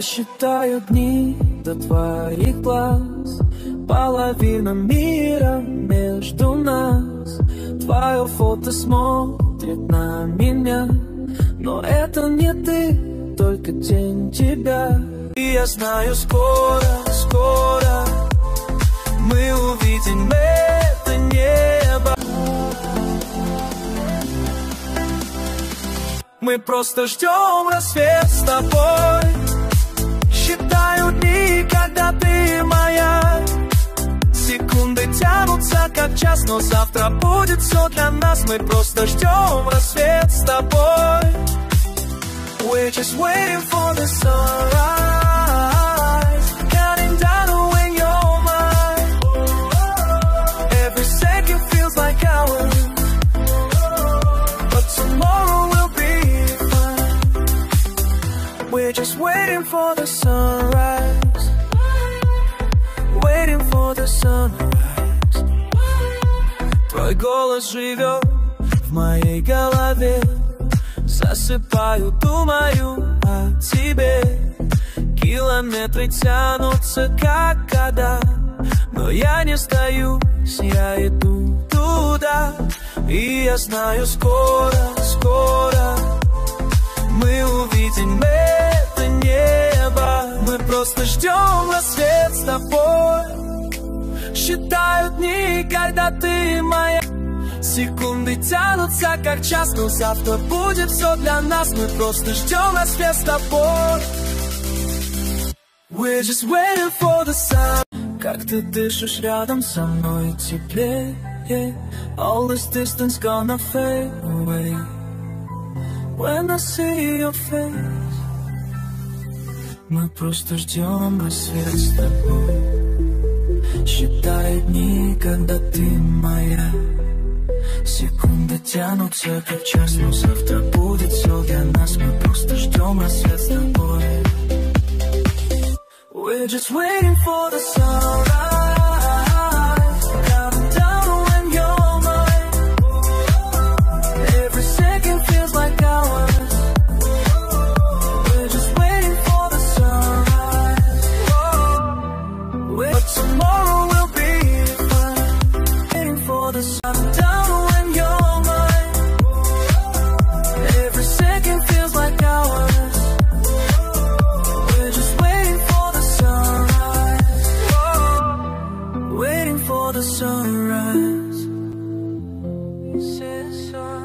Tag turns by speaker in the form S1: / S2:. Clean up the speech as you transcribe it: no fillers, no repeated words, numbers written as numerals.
S1: считаю дни до твоих глаз. Половина мира между нас. Твое фото смотрит на меня, но это не ты, только тень тебя. И я знаю, скоро, скоро мы увидим это небо. Мы просто ждем рассвет с тобой. Считаю дни, когда ты моя. Секунды тянутся как час, но завтра будет все для нас. Мы просто ждем рассвет с тобой. We're just waiting for the sunrise, counting down when you're mine. Every second feels like hours, but tomorrow will be fine. We're just waiting for the sunrise, waiting for the sunrise. Твой голос живет в моей голове. Засыпаю, думаю о тебе. Километры тянутся, как года, но я не сдаюсь, я иду туда. И я знаю, скоро, скоро мы увидим это небо. Мы просто ждем рассвет с тобой. Считаю дни, когда ты моя. Секунды тянутся как час, но завтра будет все для нас. Мы просто ждем рассвет с тобой. We're just waiting for the sun. Как ты дышишь рядом со мной теплее. All this distance gonna fade away when I see your face. Мы просто ждем рассвет с тобой. Считаю дни, когда ты моя. Секунды тянутся как час, но завтра будет все для нас. Мы просто ждем рассвет с тобой. We're just waiting for the sunrise, counting down when you're mine. Every second feels like hours. We're just waiting for the sunrise, but tomorrow will be fine. Waiting for the sun down. The sunrise.